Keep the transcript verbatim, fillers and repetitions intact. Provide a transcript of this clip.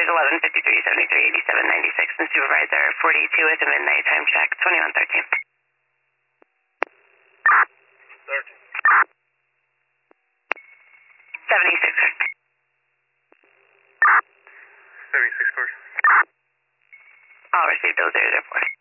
eleven fifty-three seventy-three eighty-seven ninety-six, and supervisor forty-two with a midnight time check, twenty-one thirteen. thirteen. seventy-six, sir. seventy-six, first. All received, those zero zero four.